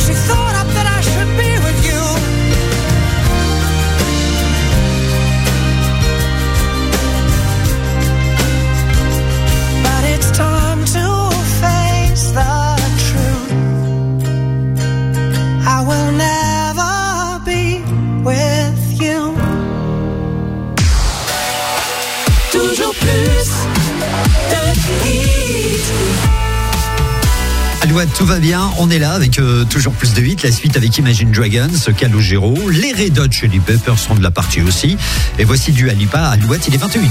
she thought up that I should be with you. But it's time to face the truth. I will never be with you. Toujours plus de hits. Alouette, tout va bien, on est là avec toujours plus de hits, la suite avec Imagine Dragons, Calogero, les Red Hot Chili Peppers sont de la partie aussi, et voici du Alipa, Alouette, il est 21h.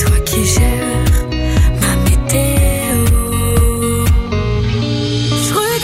Je regarde le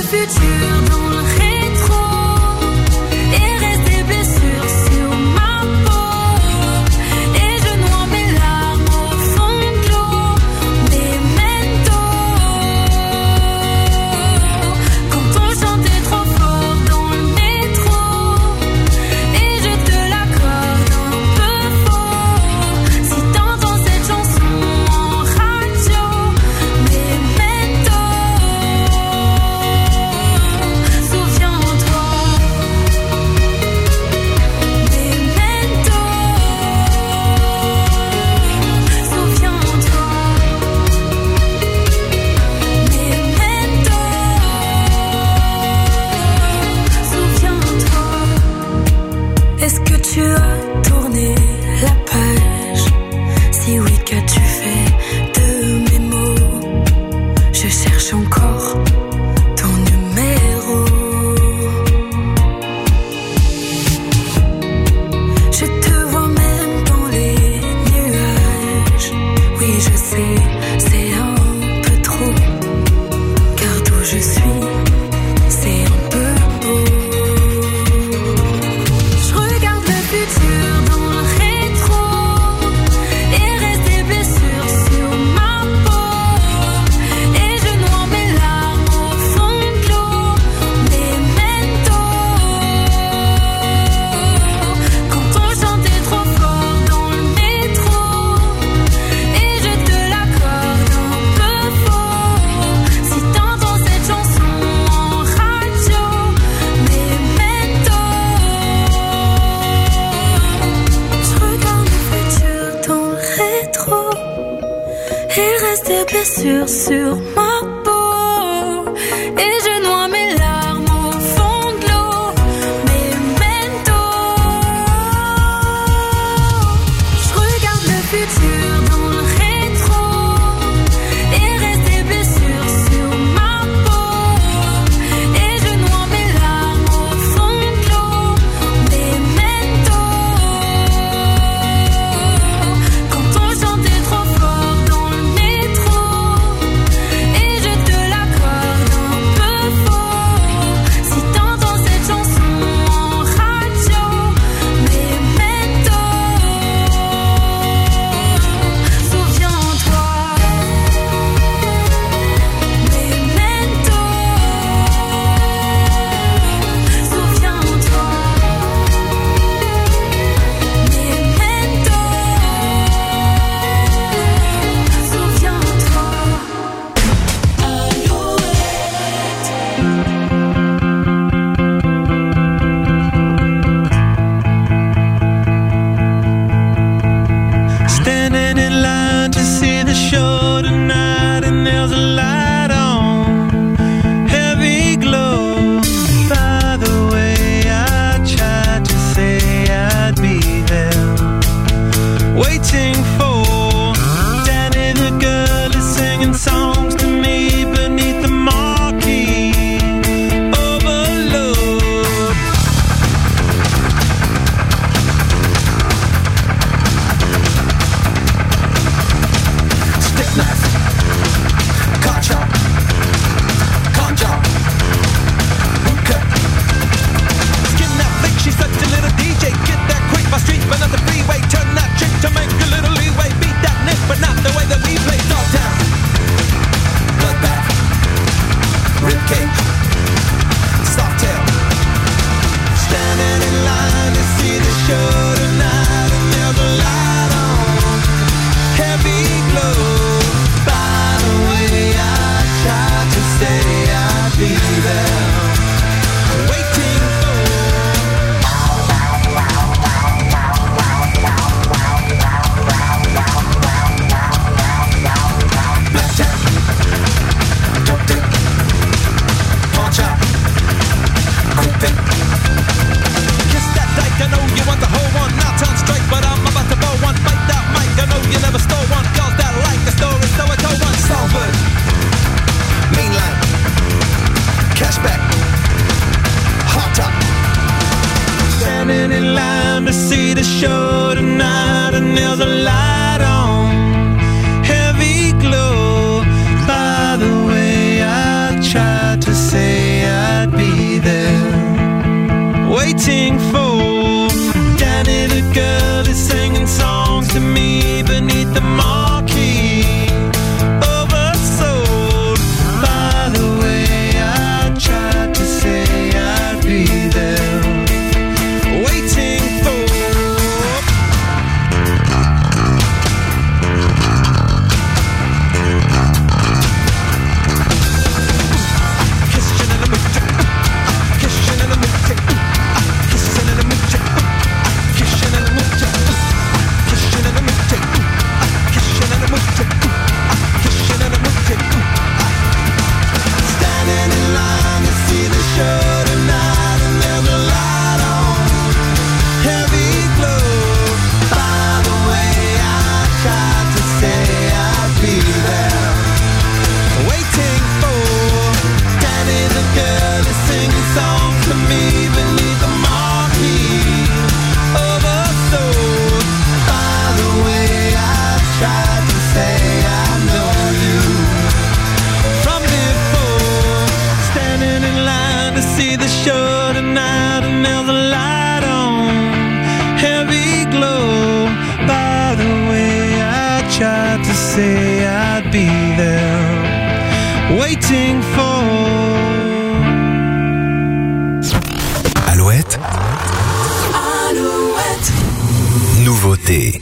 Sur ma peau et je noie mes larmes au fond de l'eau. Memento, je regarde le futur dans le rétro et reste des blessures sur ma peau et je noie mes larmes au fond de l'eau. Memento, quand on chantait trop fort dans le métro. Heavy glow, by the way I tried to say show tonight and there's a light on. Heavy glow. By the way, I tried to say I'd be there, waiting for Danny the girl to sing a song to me beneath the marquee of a sword. By the way, I tried to say I know you from before. Standing in line to see the show tonight and there's a light on. Heavy glow. By the way, I tried to say I'd be there, waiting for. Alouette. Alouette. Nouveauté.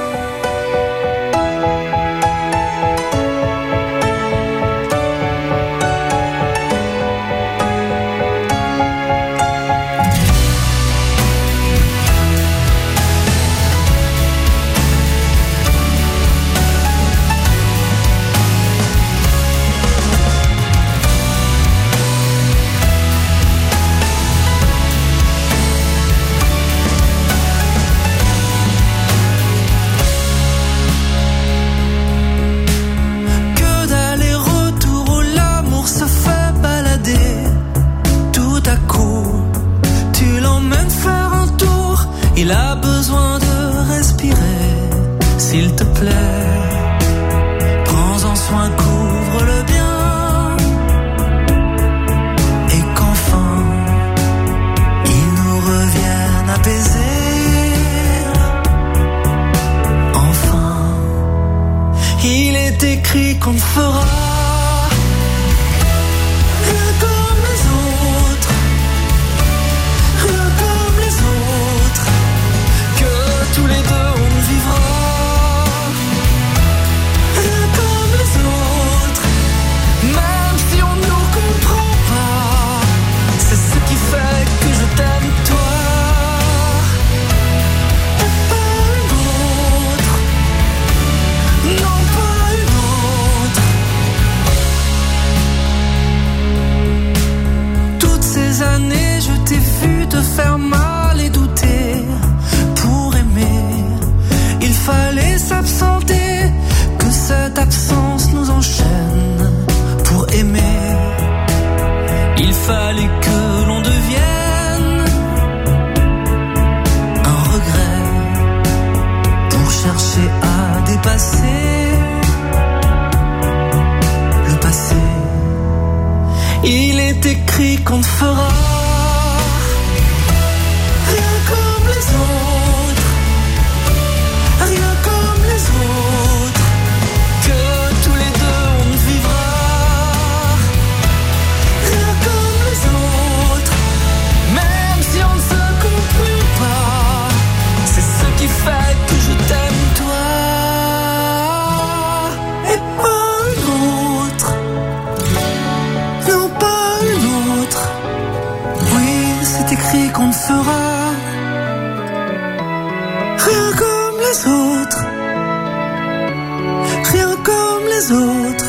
Il a besoin de respirer, s'il te plaît. Prends-en soin, couvre-le bien. Et qu'enfin, il nous revienne apaisé. Enfin, il est écrit qu'on ne fera rien comme les autres. Rien comme les autres. Tous les deux on vivra rien comme les autres, même si on ne nous comprend pas. C'est ce qui fait que je t'aime toi, et pas une autre. Non, pas une autre. Toutes ces années je t'ai vu te faire mal et douter. Il fallait s'absenter, que cette absence nous enchaîne pour aimer. Il fallait que l'on devienne un regret pour chercher à dépasser le passé. Il est écrit qu'on ne fera rien comme les autres. Rien comme les autres, que tous les deux on vivra. Rien comme les autres, même si on ne se comprend pas. C'est ce qui fait que je t'aime toi, et pas une autre. Non, pas une autre. Oui, c'est écrit qu'on ne fera rien comme les autres, rien comme les autres.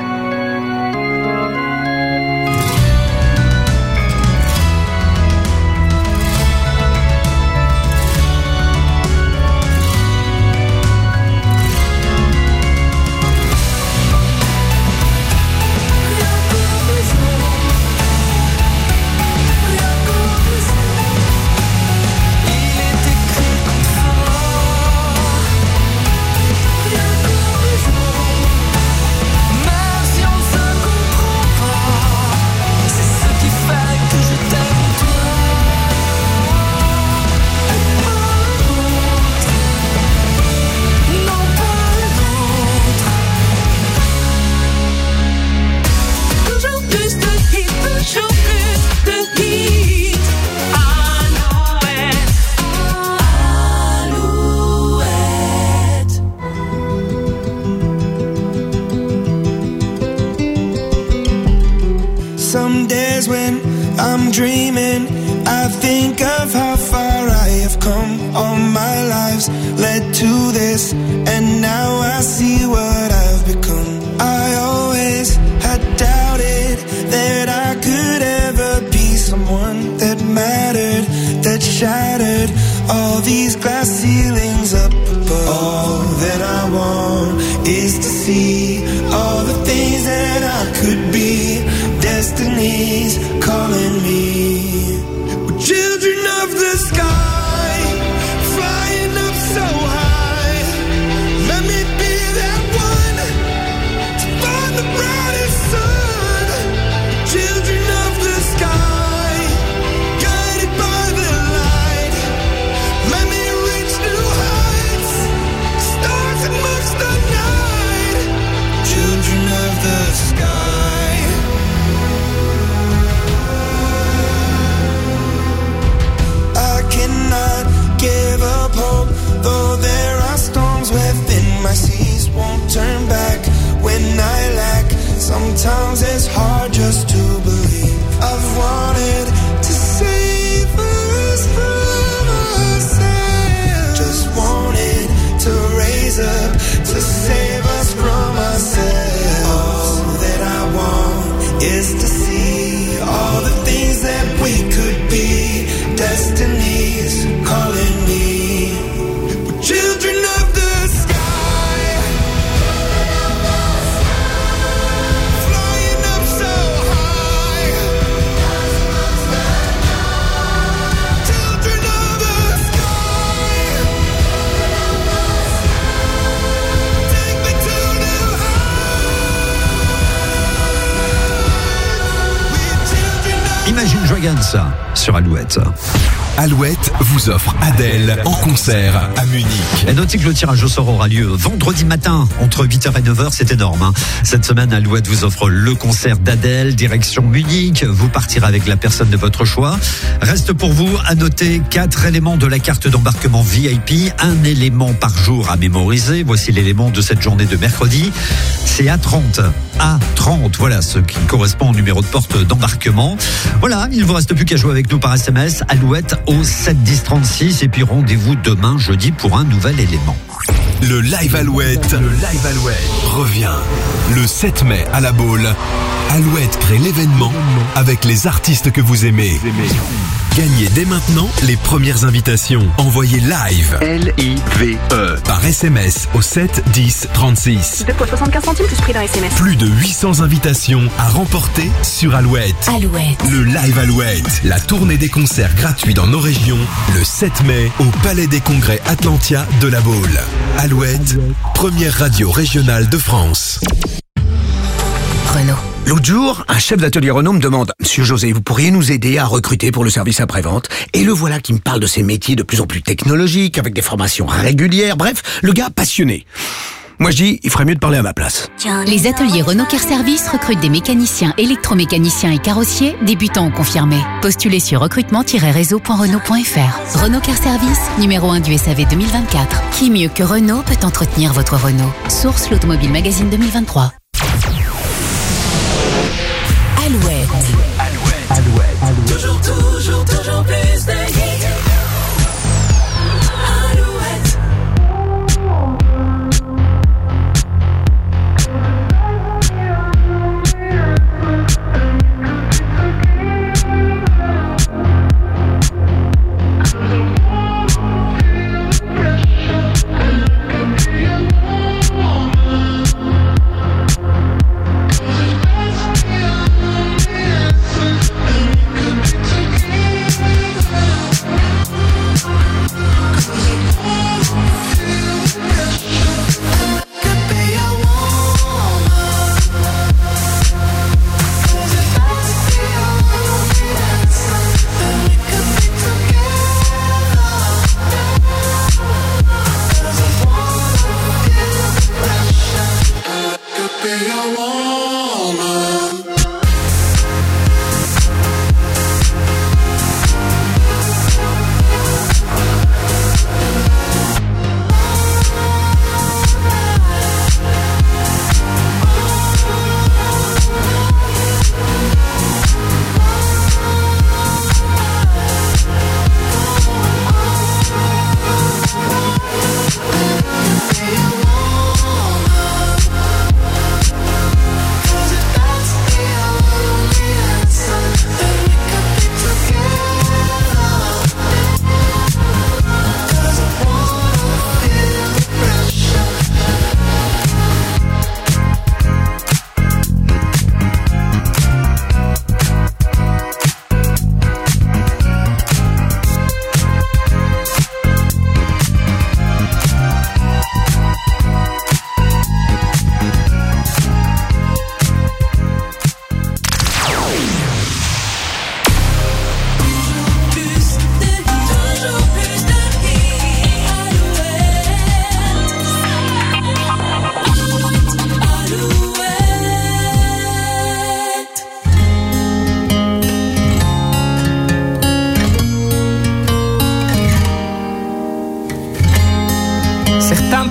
Some days when I'm dreaming, I think of how far I have come. All my lives led to this, and now I see what I've become. I always had doubted that I could ever be all these glass ceilings up above. All that I want is to see all the things that I could be. Destiny's calling me. We're children of the sky, flying up so high. Let me be that one to find the brightest sun. Children of the sky, guided by the light. Let me reach new heights, stars amongst the night. Children of the sky. I cannot give up hope, though there are storms within my seas. Won't turn back when I lack. Sometimes it's hard just to believe. I've wanted to save us from ourselves. Just wanted to raise up to save us from ourselves. All that I want is to see all the things that we could be. Destiny's calling me. We're children of the sky, flying up so high. Children of the sky, take me to new heights. We're children of Imagine Dragons sur Alouette. Alouette vous offre Adèle en concert à Munich. Et notez que le tirage au sort aura lieu vendredi matin entre 8h et 9h, c'est énorme. Hein. Cette semaine, Alouette vous offre le concert d'Adèle, direction Munich. Vous partirez avec la personne de votre choix. Reste pour vous à noter 4 éléments de la carte d'embarquement VIP, un élément par jour à mémoriser. Voici l'élément de cette journée de mercredi. C'est A30. A30, voilà ce qui correspond au numéro de porte d'embarquement. Voilà, il ne vous reste plus qu'à jouer avec nous par SMS, Alouette au 7 10 36 et puis rendez-vous demain jeudi pour un nouvel élément. Le Live Alouette revient le 7 mai à la Baule. Alouette crée l'événement avec les artistes que vous aimez. Gagnez dès maintenant les premières invitations. Envoyez live L-I-V-E par SMS au 7 10 36. 2 fois 75 centimes plus prix d'un SMS. Plus de 800 invitations à remporter sur Alouette. Alouette. Le Live Alouette, la tournée des concerts gratuits dans nos régions, le 7 mai au Palais des Congrès Atlantia de la Baule. Alouette, première radio régionale de France. Renault. L'autre jour, un chef d'atelier Renault me demande « Monsieur José, vous pourriez nous aider à recruter pour le service après-vente ?» Et le voilà qui me parle de ces métiers de plus en plus technologiques, avec des formations régulières, bref, le gars passionné. Moi je dis, il ferait mieux de parler à ma place. Les ateliers Renault Car Service recrutent des mécaniciens, électromécaniciens et carrossiers, débutants ou confirmés. Postulez sur recrutement-réseau.renault.fr. Renault Car Service, numéro 1 du SAV 2024. Qui mieux que Renault peut entretenir votre Renault? Source l'Automobile Magazine 2023. Alouette. Toujours plus de hits. Alouette.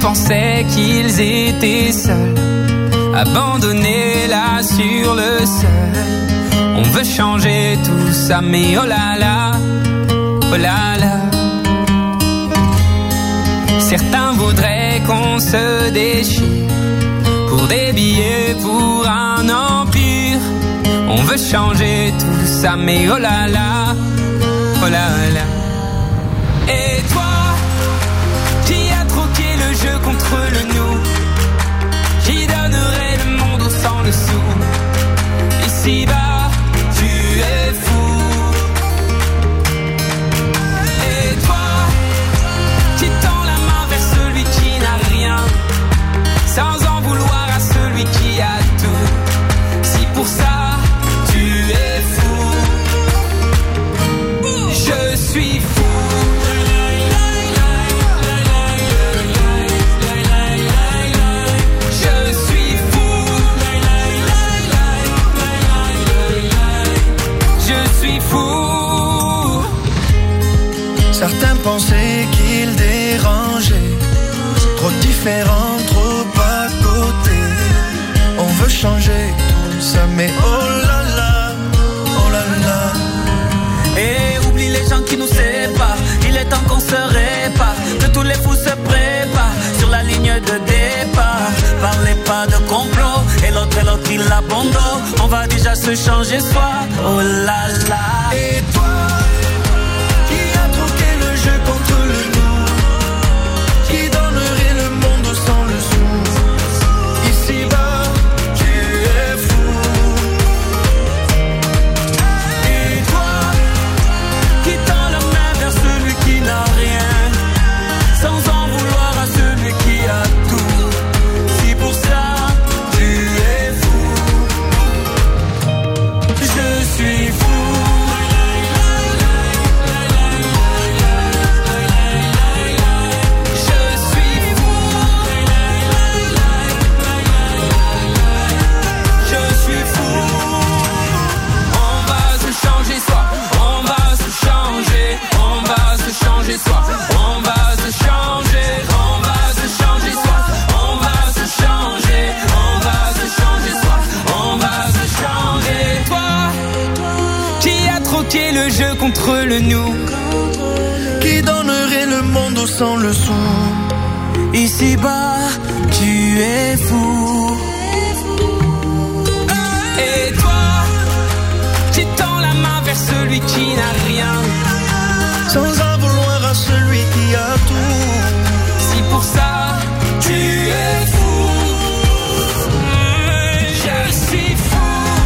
pensaient qu'ils étaient seuls, abandonnés là sur le sol. On veut changer tout ça, mais oh là là, oh là là. Certains voudraient qu'on se déchire pour des billets, pour un empire. On veut changer tout ça, mais oh là là, oh là là. Et toi, qui a troqué le jeu contre le nous, qui donnerait le monde au sang le sou. Ici-bas, tu es fou. Et toi, qui tend la main vers celui qui n'a rien, sans en vouloir à celui qui a tout. Si pour ça, tu es fou, je suis fou. Certains pensaient qu'ils dérangeaient, trop différents, trop à côté. On veut changer tout ça, mais oh là là, oh là là. Et oublie les gens qui nous séparent, il est temps qu'on se répare, que tous les fous se préparent sur la ligne de départ. Parlez pas de complot, et l'autre il abandonne. On va déjà se changer soi, oh là là. Et toi, contre le nous, qui donnerait le monde sans le sou. Ici-bas, tu es fou. Et toi, qui tend la main vers celui qui n'a rien, sans en vouloir à celui qui a tout. Si pour ça, tu es fou, je suis fou. Le jeu contre le nous, qui donnerait le monde au sang le sou. Ici-bas, tu es fou. Et toi, qui tends la main vers celui qui n'a rien, sans en vouloir à celui qui a tout. Si pour ça, tu es fou, je suis fou.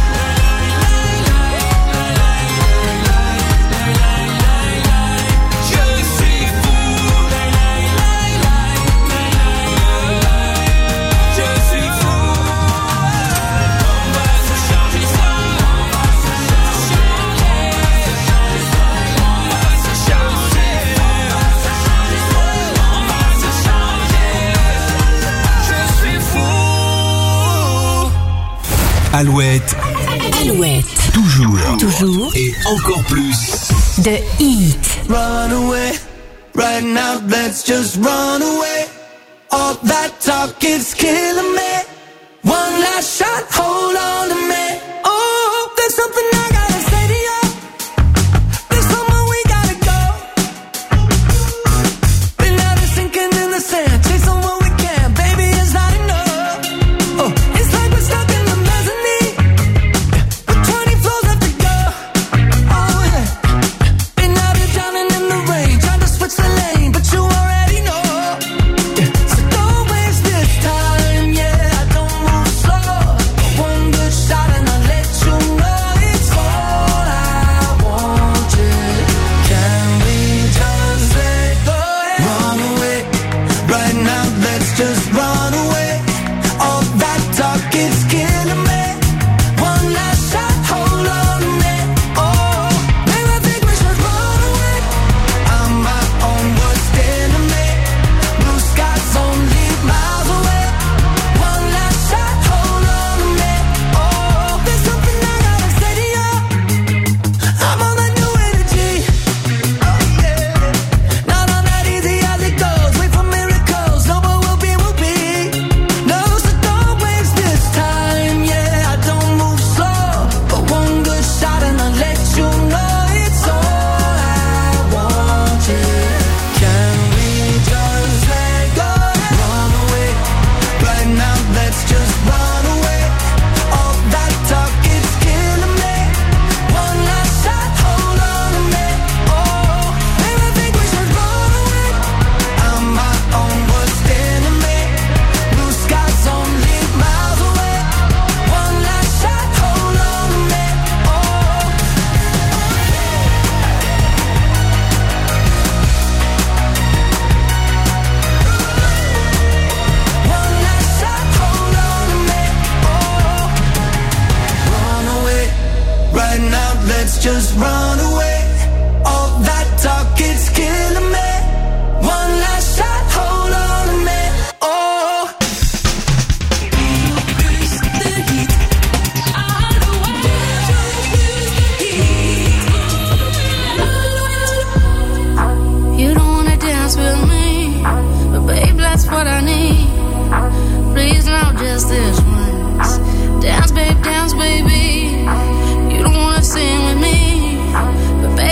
Alouette. Alouette. Toujours. Toujours. Et encore plus. The Hit. Run away, right now, let's just run away. All that talk is killing me. One last shot, hold on to me. Oh, there's something I gotta say to you. There's somewhere we gotta go. Been out here sinking in the sand, chasing what we can, baby, it's not enough. Oh, it's like we're stuck in the mezzanine, with 20 floors left to go. Oh yeah, been out here drowning in the rain, trying to switch the lane, but you already know. Yeah. So don't waste this time, yeah, don't move slow. One good shot and let's just run away. All that talk, it's killing me. One last shot, hold on a minute. Oh, you don't wanna dance with me, but babe, that's what I need. Please, now just this once. Dance, baby. You don't wanna sing with me, but babe,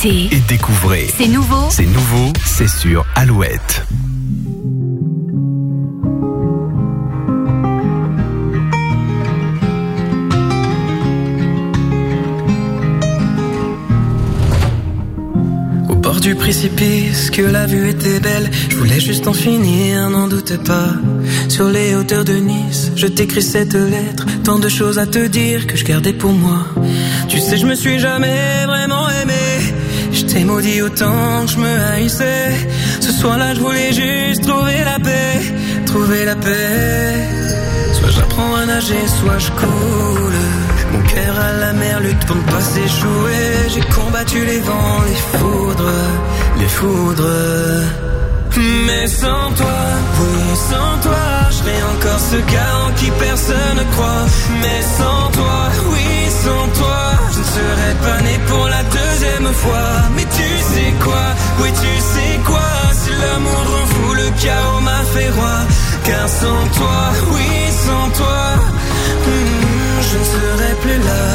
Écoutez. et découvrez. C'est nouveau. C'est nouveau, c'est sur Alouette. Au bord du précipice, que la vue était belle, je voulais juste en finir, n'en doute pas. Sur les hauteurs de Nice, je t'écris cette lettre, tant de choses à te dire que je gardais pour moi. Tu sais, je me suis jamais vraiment aimé, je t'ai maudit autant que je me haïssais. Ce soir-là, je voulais juste trouver la paix, trouver la paix. Soit j'apprends à nager, soit je coule. Mon cœur à la mer lutte pour ne pas s'échouer. J'ai combattu les vents, les foudres, les foudres. Mais sans toi, oui, sans toi, je serais encore ce gars en qui personne ne croit. Mais sans toi, oui, sans toi, je ne serais pas né pour la deuxième fois. Mais tu sais quoi, oui, tu sais quoi, si l'amour rend fou, le chaos m'a fait roi. Car sans toi, oui, sans toi, je ne serai plus là.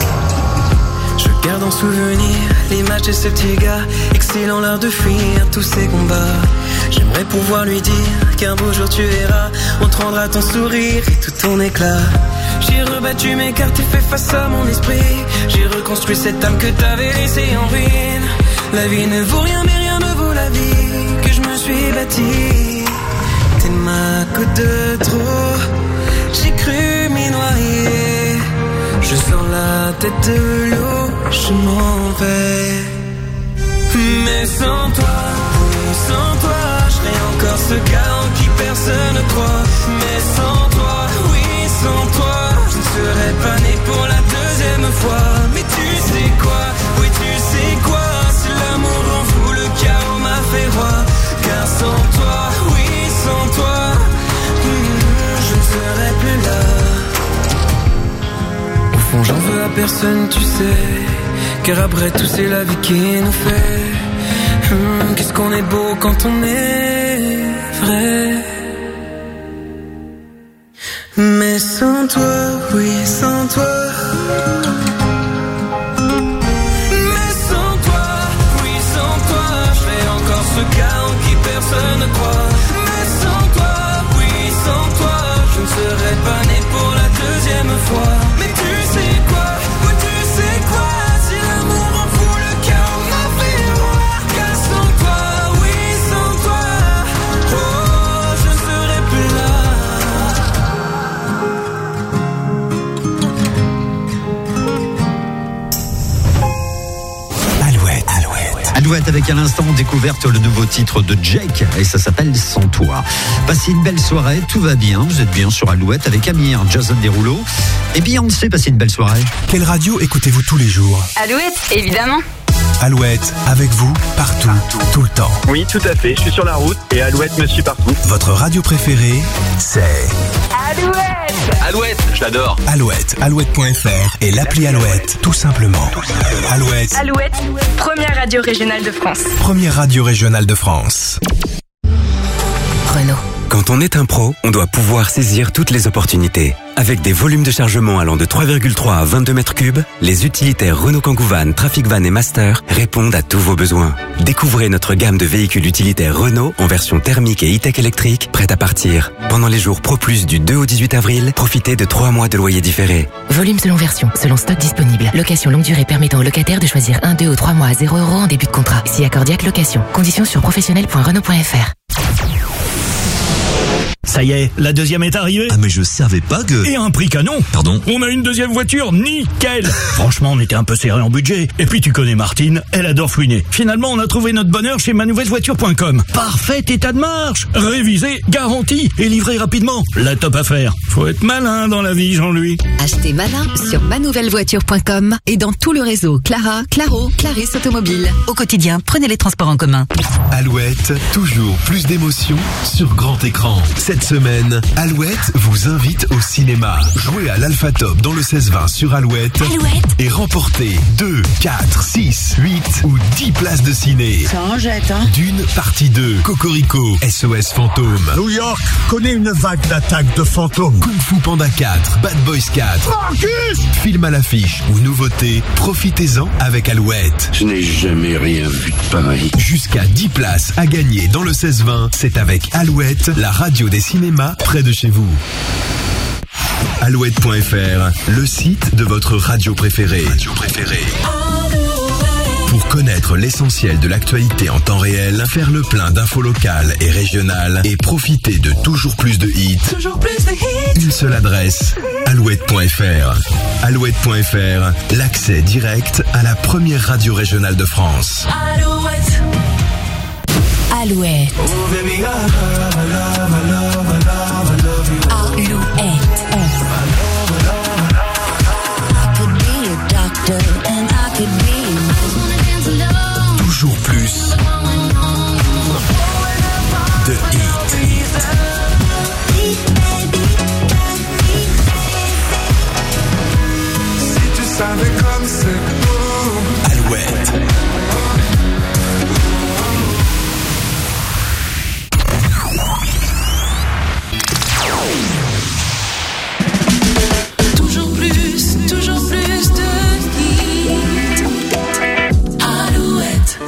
Je garde en souvenir l'image de ce petit gars, excilant l'heure de fuir tous ces combats. J'aimerais pouvoir lui dire qu'un beau jour tu verras, on te rendra ton sourire et tout ton éclat. J'ai rebattu mes cartes et fait face à mon esprit. J'ai reconstruit cette âme que t'avais laissée en ruine. La vie ne vaut rien mais rien ne vaut la vie que je me suis bâtie. T'es ma côte de trop, j'ai cru m'y noyer. Je sors la tête de l'eau, je m'en vais. Mais sans toi, oui, sans toi, je serais encore ce gars en qui personne ne croit. Mais sans toi, oui, sans toi, je ne serais pas né pour la deuxième fois. Mais tu sais quoi, oui, tu sais quoi, si l'amour rend fou, le chaos m'a fait roi. Car sans toi, oui, sans toi, je ne serais plus là. Au fond, j'en veux à personne, tu sais, car après tout, c'est la vie qui nous fait. Qu'est-ce qu'on est beau quand on est vrai. Mais sans toi, oui, sans toi. Mais sans toi, oui, sans toi, je serais encore ce gars en qui personne ne croit. Mais sans toi, oui, sans toi, je ne serais pas né pour la deuxième fois. Mais tu sais quoi, oui, tu sais quoi, si l'amour en fout, le chaos m'a fait roi. Car sans toi, oui, sans toi, oh, je ne serais plus là. Alouette. Alouette avec à l'instant découverte le nouveau titre de Jake et ça s'appelle Sans toi. Passez une belle soirée, tout va bien, vous êtes bien sur Alouette avec Amir, Jason Derulo et Beyoncé. Passez une belle soirée. Quelle radio écoutez-vous tous les jours? Alouette, évidemment. Alouette, avec vous, partout, tout le temps. Oui, tout à fait. Je suis sur la route et Alouette me suit partout. Votre radio préférée, c'est Alouette. Alouette, je l'adore. Alouette, alouette.fr et l'appli Alouette, tout simplement. Alouette, Alouette, première radio régionale de France. première radio régionale de France. Renault. Quand on est un pro, on doit pouvoir saisir toutes les opportunités. Avec des volumes de chargement allant de 3,3 à 22 mètres cubes, les utilitaires Renault Kangoo Van, Traffic Van et Master répondent à tous vos besoins. Découvrez notre gamme de véhicules utilitaires Renault en version thermique et e-tech électrique, prête à partir. Pendant les jours Pro Plus du 2 au 18 avril, profitez de 3 mois de loyer différé. Volume selon version, selon stock disponible. Location longue durée permettant aux locataires de choisir 1, 2 ou 3 mois à 0 € en début de contrat. Si accordiaque location. Conditions sur professionnel.renault.fr. Ça y est, la deuxième est arrivée. Ah mais je savais pas que... Et à un prix canon. Pardon? On a une deuxième voiture, nickel. Franchement, on était un peu serré en budget. Et puis tu connais Martine, elle adore fouiner. Finalement, on a trouvé notre bonheur chez manouvellevoiture.com. Parfait état de marche, révisé, garanti et livré rapidement. La top affaire. Faut être malin dans la vie, Jean-Louis. Achetez malin sur manouvellevoiture.com et dans tout le réseau Clara, Claro, Clarisse Automobile. Au quotidien, prenez les transports en commun. Alouette, toujours plus d'émotions sur grand écran. Cette semaine, Alouette vous invite au cinéma. Jouez à l'Alpha Top dans le 16-20 sur Alouette. Et remportez 2, 4, 6, 8 ou 10 places de ciné. Ça en jette, hein. Dune partie 2, Cocorico, SOS Fantôme. New York connaît une vague d'attaques de fantômes. Kung Fu Panda 4, Bad Boys 4. Marcus! Film à l'affiche ou nouveauté, profitez-en avec Alouette. Je n'ai jamais rien vu de pareil. Jusqu'à 10 places à gagner dans le 16-20, c'est avec Alouette, la radio des cinémas près de chez vous. Alouette.fr, le site de votre radio préférée. Pour connaître l'essentiel de l'actualité en temps réel, faire le plein d'infos locales et régionales et profiter de toujours plus de hits. Une seule adresse, Alouette.fr. Alouette.fr, l'accès direct à la première radio régionale de France. Alouette. Alouette. Oh baby, I love you. Alouette. I could be a doctor and I could be Toujours plus de hits. Si tu savais comme c'est beau. Alouette. toujours plus de hits. Alouette.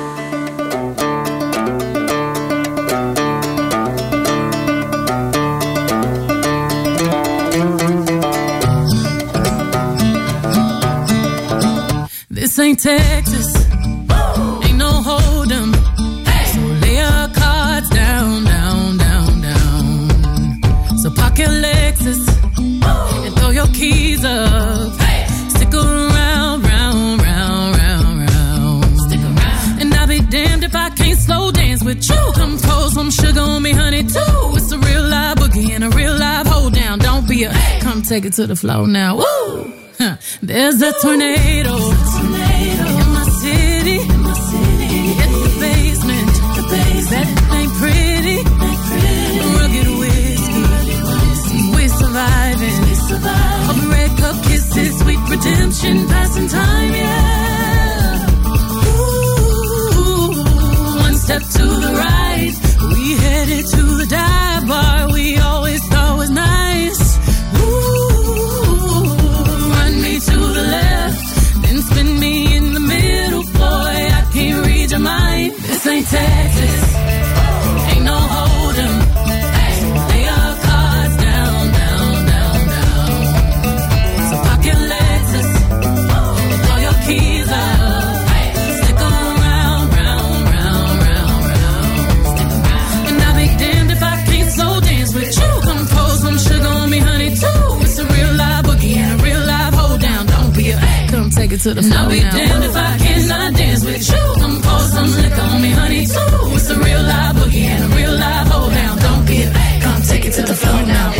This ain't Texas, ain't no hold 'em. So lay your cards down, down, down, down. So park your Lexus and throw your keys up. Stick around, round, round, round, round. Stick around. And I'll be damned if I can't slow dance with you. Come pour some sugar on me, honey, too. It's a real live boogie and a real live hold down. Don't be a, come take it to the floor now. Woo! Huh. There's a tornado in my city. Hit the basement. That ain't pretty. Rugged whiskey. We surviving. All the red cup kisses, sweet redemption, passing time, yeah. Ooh, one step to the right. We headed to the dive bar we always thought was nice. To the left, then spin me in the middle, boy, I can't read your mind. This ain't Texas, ain't no hold 'em. Lay your cards down, down, down, down. So park your Lexus, throw your keys up. Stick around, round, round, round, round. And I'll be damned if I can't slow dance with you. Come pour some sugar on me, honey, too. It's a real live boogie and a real live hold down. Don't be a, come take it to the floor. I'll be damned if I cannot dance with you. Come pour some liquor on me, honey, too. It's a real live boogie and a real live hold down. Don't be a, come take it to the floor now.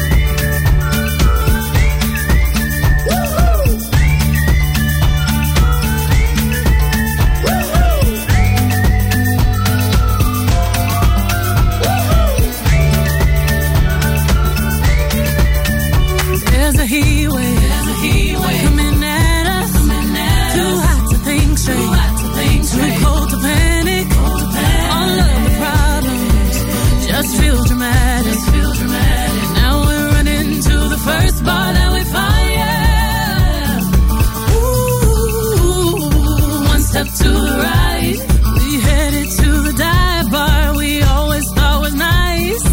There's a heat wave coming at us. Too hot to think straight, too cold to panic. All of the problems just feel dramatic. Now we're running to the first bar that we find. Yeah. Ooh, one step to the right. We headed to the dive bar we always thought was nice.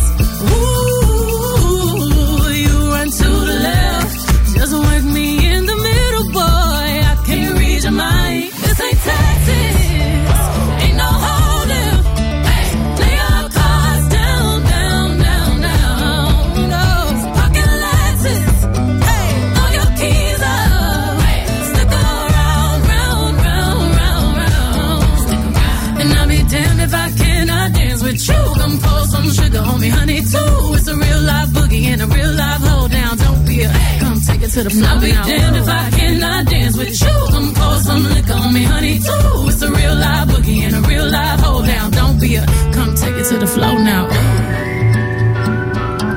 Ooh, you run to the left, just work me in the middle, boy. I can't read your mind. This ain't Texas, ain't no hold'em. Lay your cards down, down, down, down. No, pocket Lexus, throw your keys up. Stick around, round, round, round, round. And I'll be damned if I cannot dance with you. Come pour some sugar on me, honey, too. It's a real live boogie and a real live hold down. Don't be a, come take it to the floor. I'll be damned if I cannot dance with you. Come pour some liquor on me, honey, too. It's a real live boogie and a real live hold down. Don't be a, come take it to the floor now.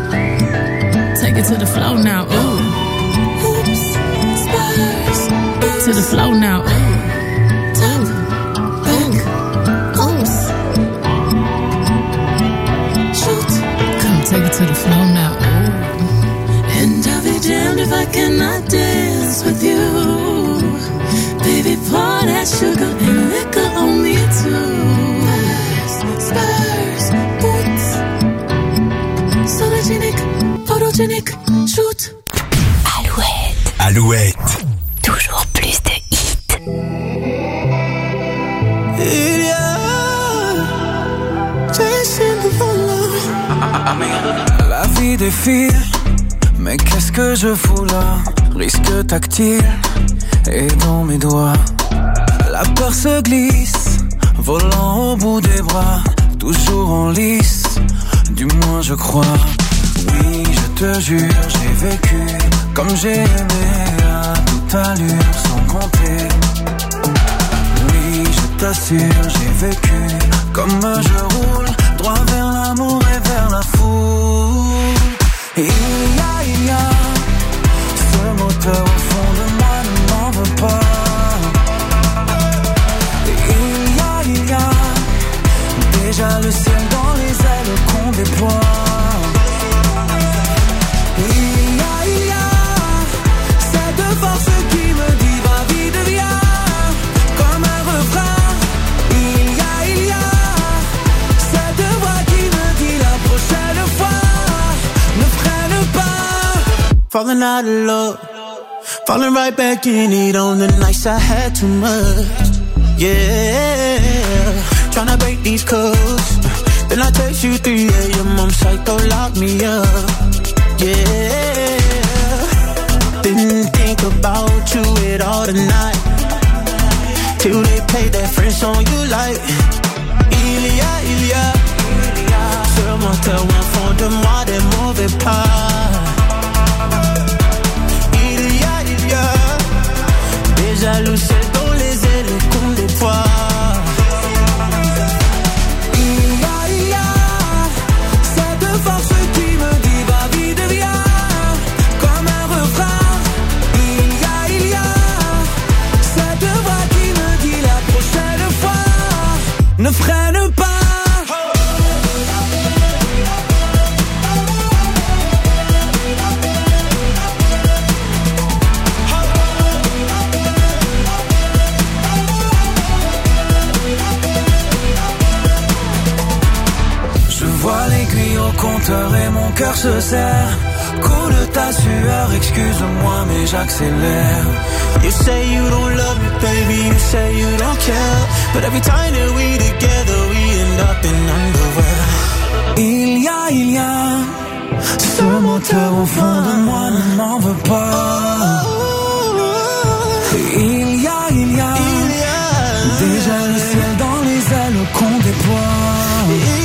Génique, shoot. Alouette. Alouette. Toujours plus de hits. La vie défile, mais qu'est-ce que je fous là? Risque tactile, et dans mes doigts la peur se glisse, volant au bout des bras, toujours en lice, du moins je crois. Oui, je te jure, j'ai vécu comme j'ai aimé à toute allure, sans compter. Oui, je t'assure, j'ai vécu comme je roule, droit vers l'amour et vers la foule. Il y a ce moteur au fond de moi, ne m'en veux pas. Il y a déjà le ciel dans les ailes qu'on déploie. Il y a cette force qui me dit va vite viens, comme un refrain. Il y a cette voix qui me dit la prochaine fois ne freine pas. Falling out of love, falling right back in it on the nights I had too much. Yeah, tryna break these codes. Then I text you 3 a.m. I'm psycho, lock me up. Yeah, didn't think about you at all tonight, till they played that French song you like. Il y a ce moteur au fond de moi, des mauvais pas. Il y a déjà le ciel dans les ailes qu'on déploie. Il y a cette force qui me dit va vite viens, comme un refrain. Il y a cette voix qui me dit la prochaine fois ne freine pas. Vois l'aiguille au compteur et mon cœur se serre. Coule ta sueur, excuse-moi mais j'accélère. You say you don't love me, baby, you say you don't care, but every time that we together, we end up in underwear. Il y a ce moteur au fond de moi, ne m'en veux pas. Il y a déjà le ciel dans les ailes qu'on déploie.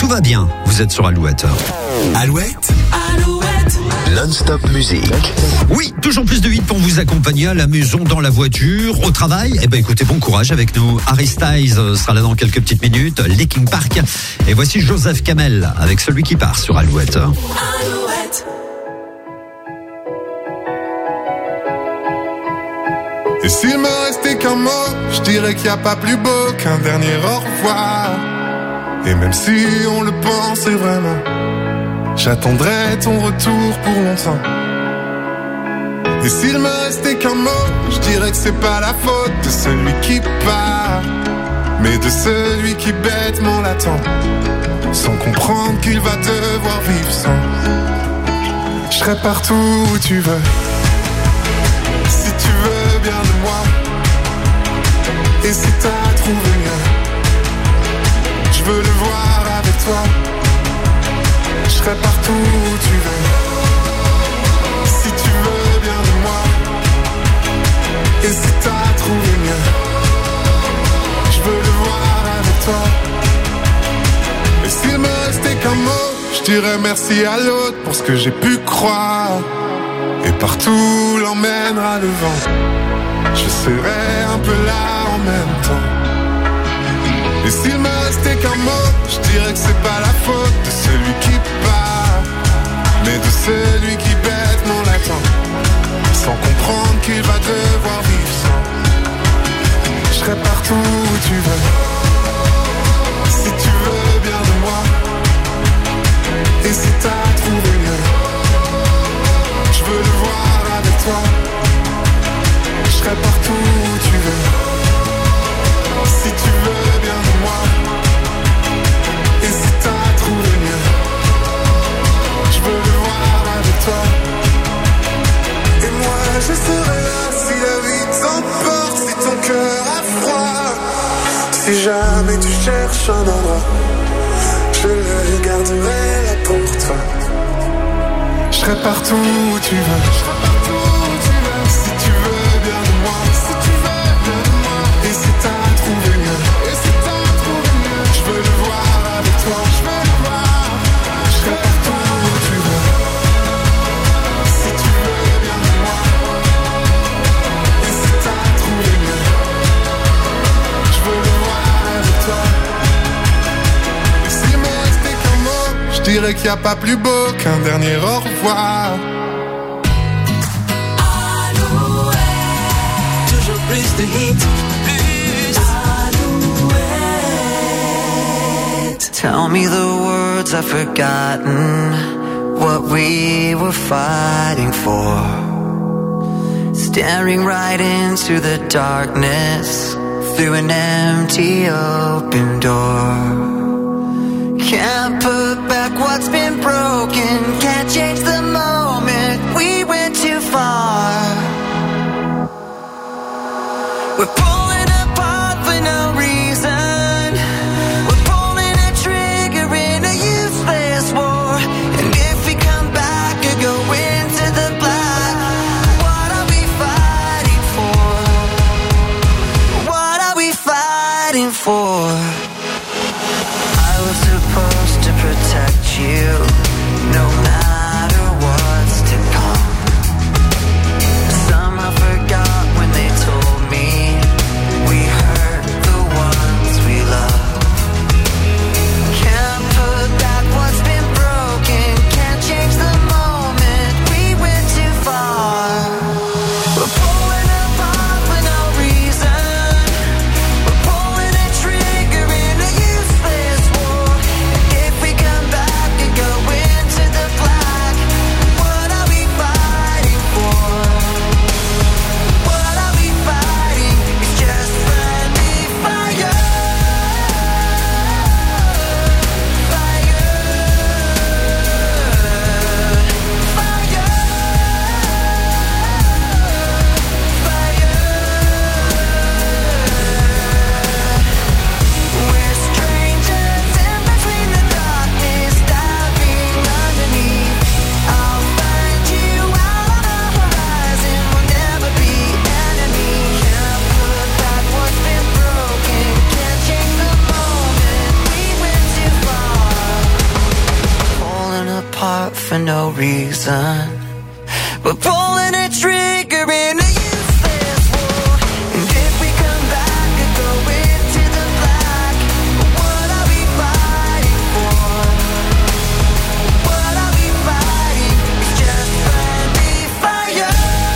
tout va bien. Vous êtes sur Alouette. Alouette. Non-stop musique. Oui, toujours plus de 8 pour vous accompagner à la maison, dans la voiture, au travail. Eh ben écoutez, bon courage avec nous. Harry Styles sera là dans quelques petites minutes. Linkin Park. Et voici Joseph Kamel avec Celui qui part sur Alouette. Et s'il me restait qu'un mot, je dirais qu'il n'y a pas plus beau qu'un dernier au revoir. Et même si on le pensait vraiment, j'attendrai ton retour pour longtemps. Et s'il me restait qu'un mot, je dirais que c'est pas la faute de celui qui part, mais de celui qui bêtement l'attend, sans comprendre qu'il va devoir vivre sans. Je serai partout où tu veux, si tu veux bien de moi. Et si t'as trouvé mieux, je veux le voir avec toi. Je serai partout où tu veux, si tu veux bien de moi. Et si t'as trouvé mieux, je veux le voir avec toi. Et s'il me restait qu'un mot, je dirais merci à l'autre pour ce que j'ai pu croire. Et partout l'emmènera le vent, je serai un peu là en même temps. Et s'il me restait qu'un mot, je dirais que c'est pas la faute de celui qui part, mais de celui qui bêtement l'attend, sans comprendre qu'il va devoir vivre sans. Je serai partout où tu veux, si tu veux bien de moi. Et si t'as trouvé mieux, je veux le voir avec toi. Je serai partout où tu veux, si tu veux bien de moi. Et si t'as trouvé mieux, je veux le voir avec toi. Et moi je serai là si la vie t'emporte, si ton cœur a froid. Si jamais tu cherches un endroit, je le garderai là pour toi. Je serai partout où tu veux, si tu veux bien de moi. Et si t'as trouvé mieux, je veux le voir avec toi. Je serai partout où tu veux, si tu veux bien de moi. Et si t'as trouvé mieux, je veux le voir avec toi. Et s'il me restait qu'un mot, je dirais qu'il n'y a pas plus beau qu'un dernier au revoir. Toujours plus de hits, plus Alouette. Tell me the words I've forgotten, what we were fighting for. Staring right into the darkness, through an empty open door. Can't put back what's been broken, can't change the moment we went too far. We're pulling apart for no reason, we're pulling a trigger in a useless war. And if we come back or go into the black, what are we fighting for? What are we fighting for? I was supposed to protect you, no matter what's to come. Somehow forgot when they told me reason. But pulling a trigger in a useless war. And if we come back and go into the black, what are we fighting for? What are we fighting? It's just friendly fire.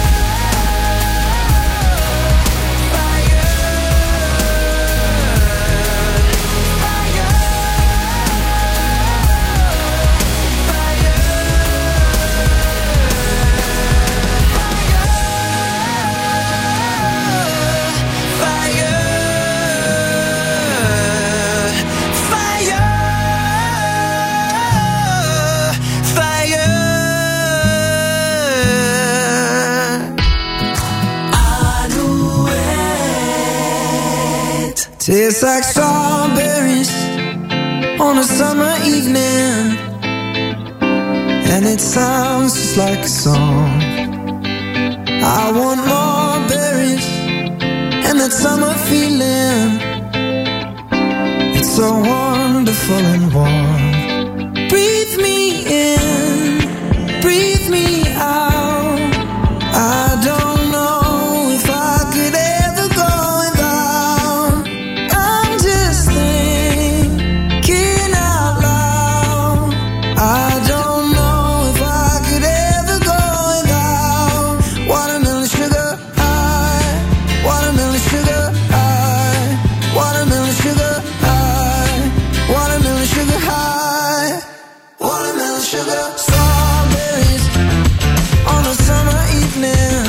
Tastes like strawberries on a summer evening, and it sounds just like a song. I want more berries and that summer feeling. It's so wonderful and warm. Breathe me in, breathe me out. I don't know if I could ever go without. I'm just thinking out loud. I don't know if I could ever go without watermelon sugar high, watermelon sugar high, watermelon sugar high, watermelon sugar high, watermelon sugar. Strawberries on a summer evening.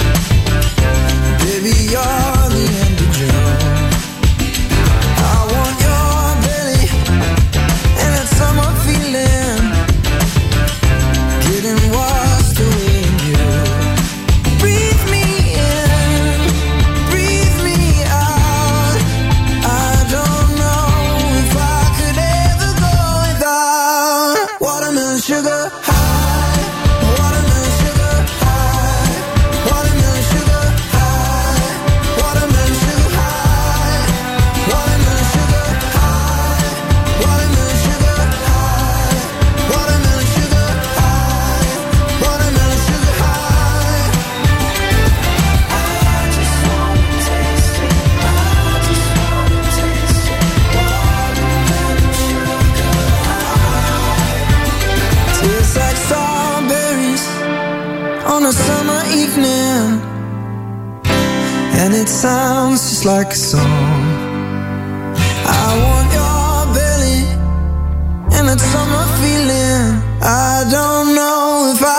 Baby, you're the end of June. I want your belly and that summer feeling, getting washed away in you. Breathe me in, breathe me out. I don't know if I could ever go without watermelon sugar high, watermelon sugar high, watermelon sugar high, watermelon sugar high, watermelon sugar high, watermelon sugar high, watermelon sugar high, watermelon sugar high. I just wanna taste it. I just wanna taste it. Watermelon sugar high. Tastes like strawberries on a summer evening, and it sounds just like a song. I want your belly and that summer feeling. I don't know if I